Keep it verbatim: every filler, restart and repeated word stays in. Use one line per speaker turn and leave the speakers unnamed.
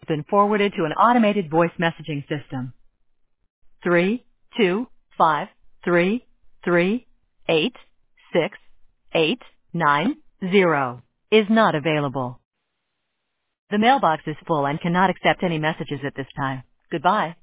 been forwarded to an automated voice messaging system. Three, two, five, three, three, eight, six, eight, nine, zero is not available. The mailbox is full and cannot accept any messages at this time. Goodbye.